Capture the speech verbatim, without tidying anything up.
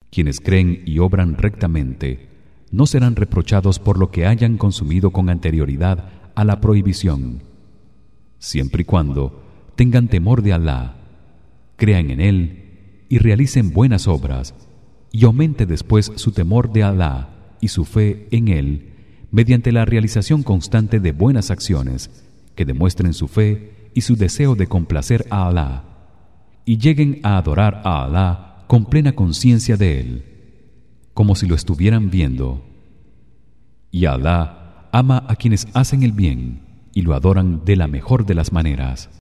Quienes creen y obran rectamente no serán reprochados por lo que hayan consumido con anterioridad a la prohibición, siempre y cuando tengan temor de Alá, crean en él y realicen buenas obras, y aumente después su temor de Alá y su fe en él mediante la realización constante de buenas acciones que demuestren su fe y su deseo de complacer a Alá, y lleguen a adorar a Alá con plena conciencia de él, como si lo estuvieran viendo. Y Alá ama a quienes hacen el bien y lo adoran de la mejor de las maneras.